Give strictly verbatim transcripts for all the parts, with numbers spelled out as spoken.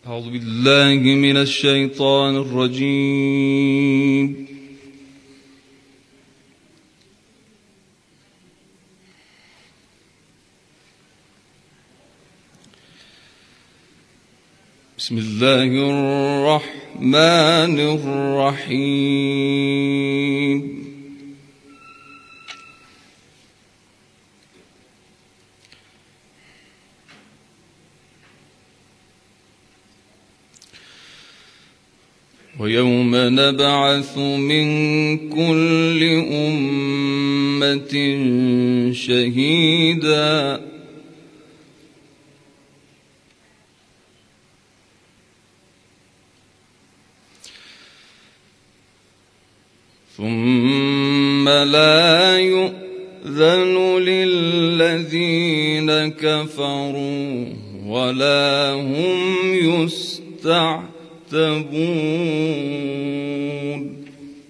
أعوذ بالله من الشيطان الرجيم. بسم الله الرحمن الرحيم. ويوم نبعث من كل أمة شهيدا ثم لا يؤذن للذين كفروا ولا هم يستعتبون.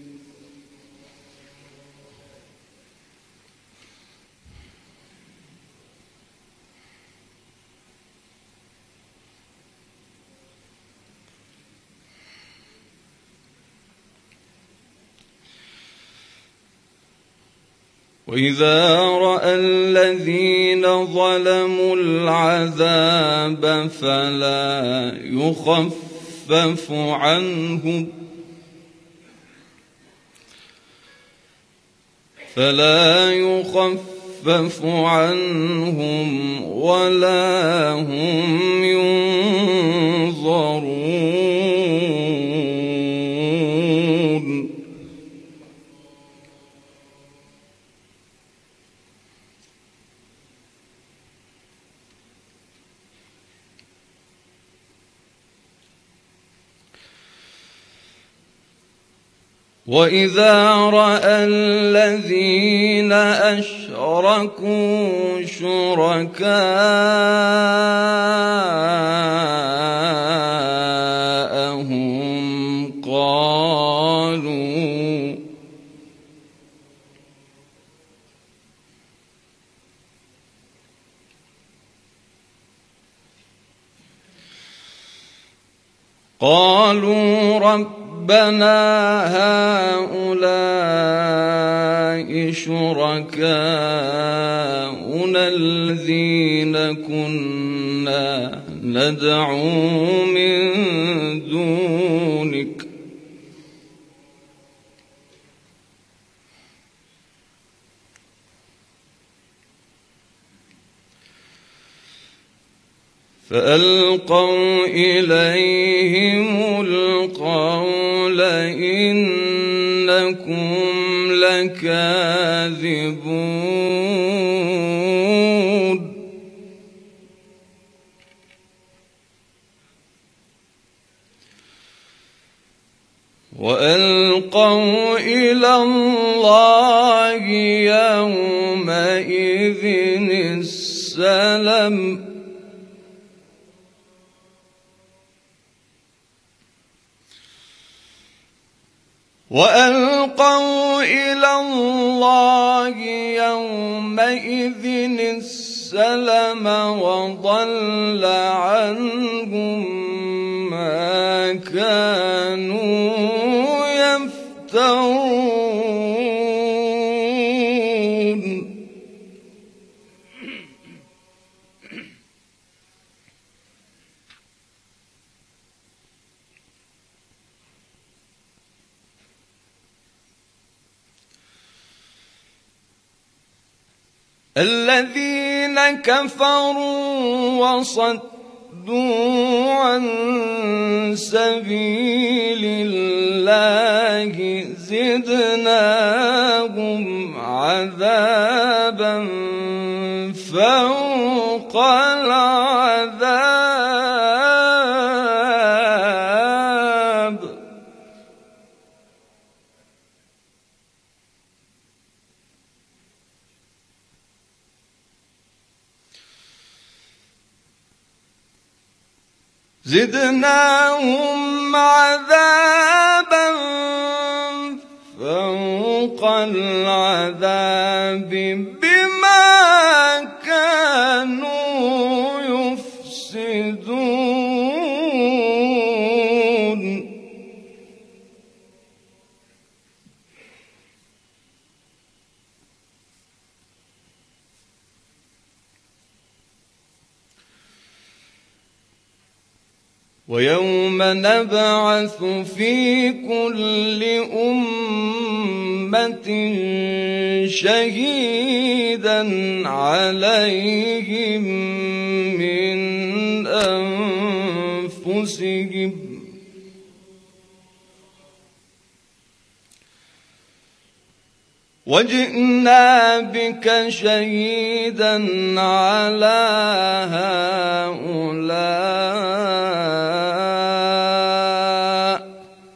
وإذا رأى الذين ظلموا العذاب فلا يخفف عنهم فلا يخفف عنهم ولا هم ينظرون. وإذا رأى الذين أشركوا شركاءهم قالوا قالوا رب ربنا هؤلاء شركاؤنا الذين كنا ندعو من دونك فألقوا إليهم القول إنكم لكاذبون. وألقوا إلى الله يومئذ السلم وألقوا إلى الله يومئذ السلم وضل عنهم ما كانوا يفترون. الذين كفروا وصدوا عن سبيل الله زدناهم عذابا فوق العذاب. زدناهم عذابا فوق العذاب بما كانوا يفسدون. ويوم نبعث في كل أمة شهيدا عليهم من أنفسهم وجئنا بك شهيدا على هؤلاء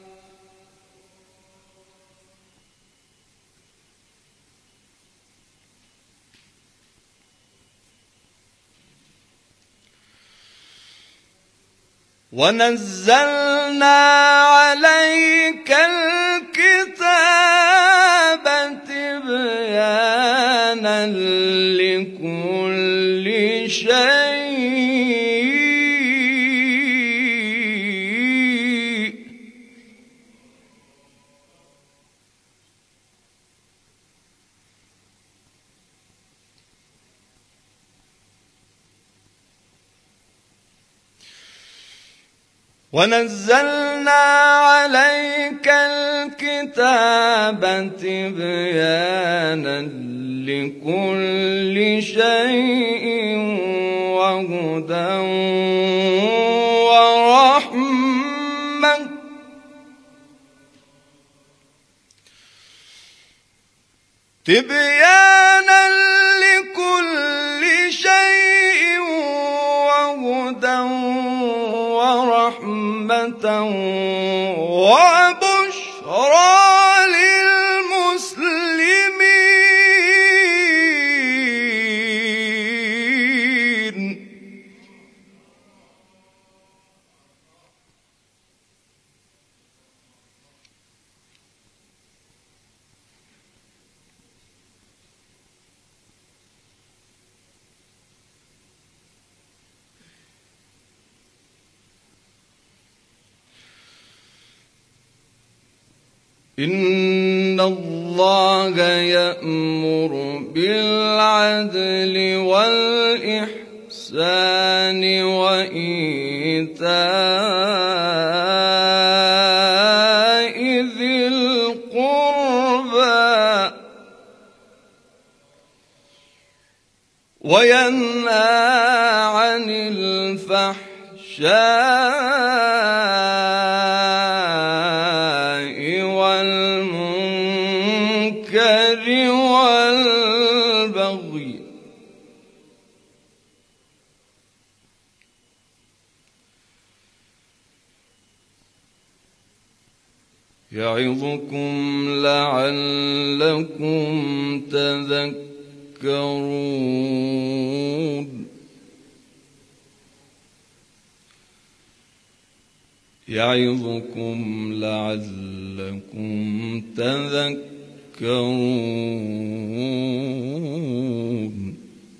ونزلنا عليك الكتاب تبيانا لكل شيء ونزلنا عليك الكتاب تبيانا لكل شيء وهدى ورحمة تبيانا لكل شيء وهدى ورحمة وبشرى للمسلمين إن الله يأمر بالعدل والإحسان وإيتاء ذي القربى وينهى عن الفحشاء والمنكر والبغي يعظكم لعلكم تذكرون يعظكم لعلكم تذكرون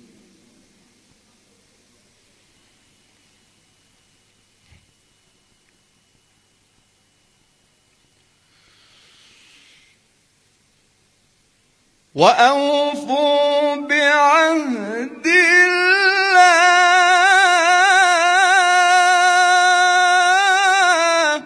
وأوفوا بعهد الله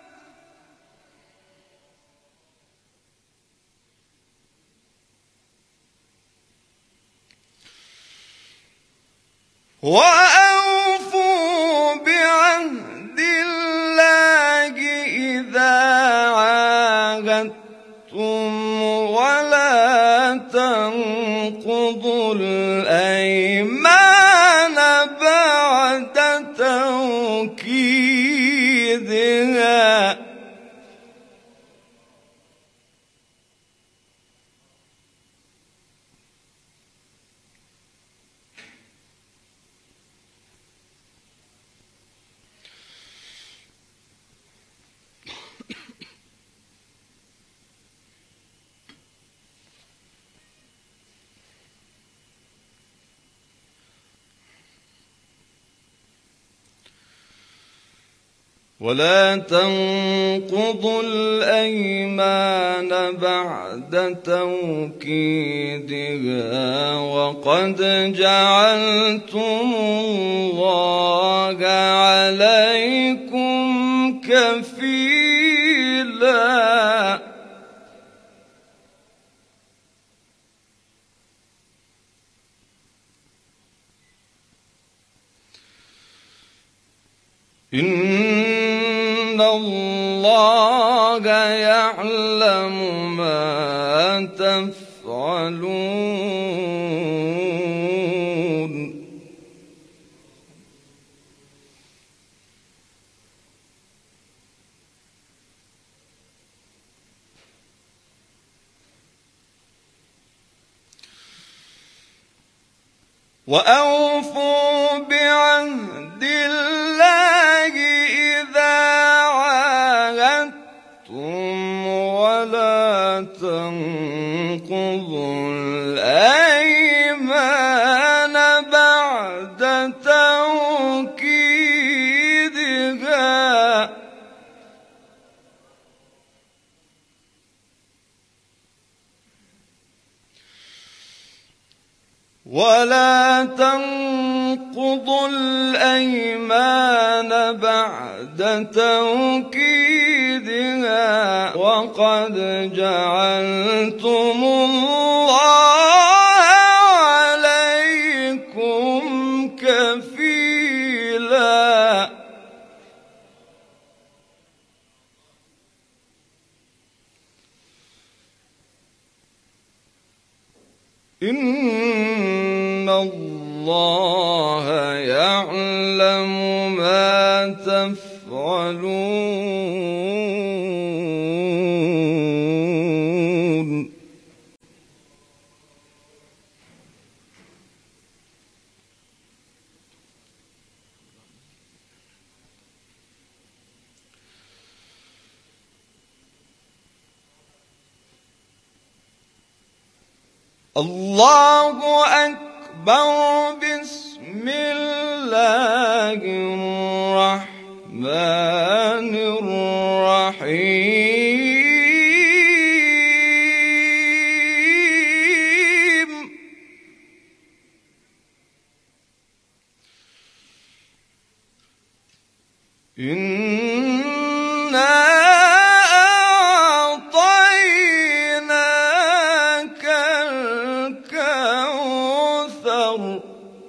وأوفوا بعهد الله إذا عاهدتم ولا تنقضوا الأيمان بعد توكيدها ولا تنقضوا الأيمان بعد توكيدها وقد جعلتم الله عليكم إن الله يعلم ما تفعلون. وأوفوا بعهد الله إذا عاهدتم ولا تنقضوا الأيمان بعد توكيدها ولا تنقضوا الأيمان بعد توكيدها وقد جعلتم الله عليكم كفيلا. إن الله يعلم ما تفعلون. الله أكبر. بسم الله الرحمن الرحيم. إنا أعطيناك الكوثر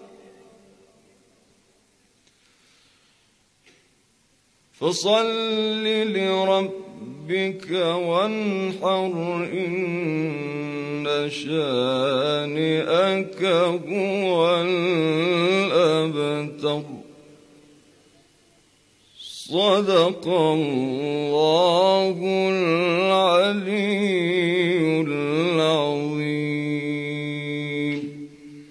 فصل لربك وانحر إن شانئك هو الأبتر. صدق الله